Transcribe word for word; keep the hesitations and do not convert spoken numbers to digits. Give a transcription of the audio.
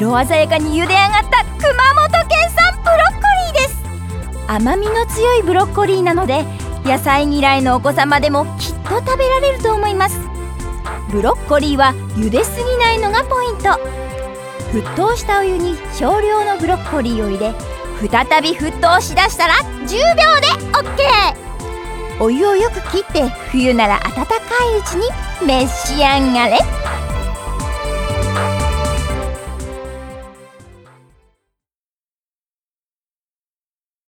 色鮮やかに茹で上がった熊本県産ブロッコリーです。甘みの強いブロッコリーなので野菜嫌いのお子様でもきっと食べられると思います。ブロッコリーは茹ですぎないのがポイント。沸騰したお湯に少量のブロッコリーを入れ、再び沸騰しだしたらじゅうびょうで オーケー。 お湯をよく切って冬なら温かいうちに召し上がれ。